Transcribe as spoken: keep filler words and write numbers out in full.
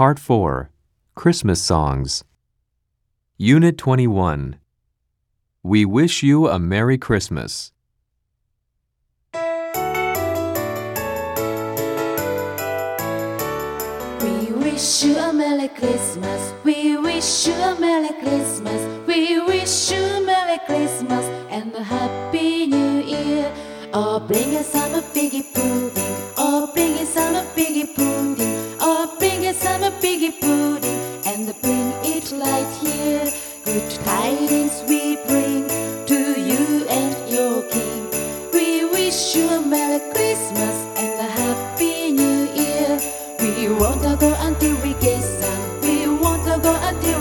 Part four, Christmas Songs. Unit twenty-one. We wish you a Merry Christmas. We wish you a Merry Christmas. We wish you a Merry Christmas. We wish you a Merry Christmas and a Happy New Year. Oh, bring us some a piggy pudding. Oh, bring us some a piggy pudding. Oh, bring us some a piggy pudding and bring it right here. Good tidings we bring to you and your king. We wish you a Merry Christmas and a Happy New Year. We won't go until we get some. We won't go until